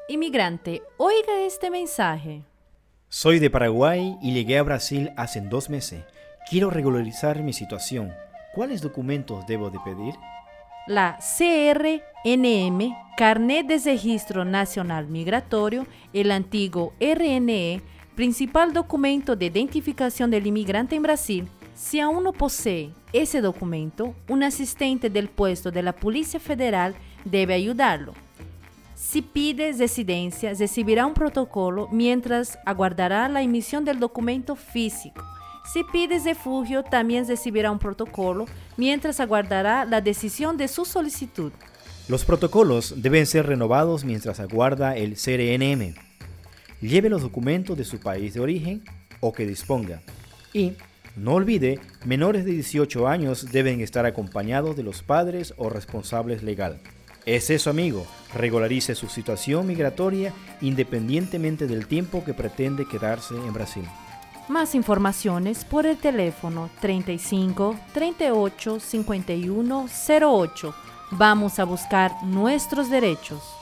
Inmigrante, oiga este mensaje. Soy de Paraguay y llegué a Brasil hace 2 meses. Quiero regularizar mi situación. ¿Cuáles documentos debo de pedir? La CRNM, Carnet de Registro Nacional Migratorio, el antiguo RNE, principal documento de identificación del inmigrante en Brasil. Si aún no posee ese documento, un asistente del puesto de la Policía Federal debe ayudarlo. Si pide residencia, recibirá un protocolo mientras aguardará la emisión del documento físico. Si pide refugio, también recibirá un protocolo mientras aguardará la decisión de su solicitud. Los protocolos deben ser renovados mientras aguarda el CRNM. Lleve los documentos de su país de origen o que disponga. Y, no olvide, menores de 18 años deben estar acompañados de los padres o responsables legal. Es eso, amigo. Regularice su situación migratoria independientemente del tiempo que pretende quedarse en Brasil. Más informaciones por el teléfono 35 38 51 08. Vamos a buscar nuestros derechos.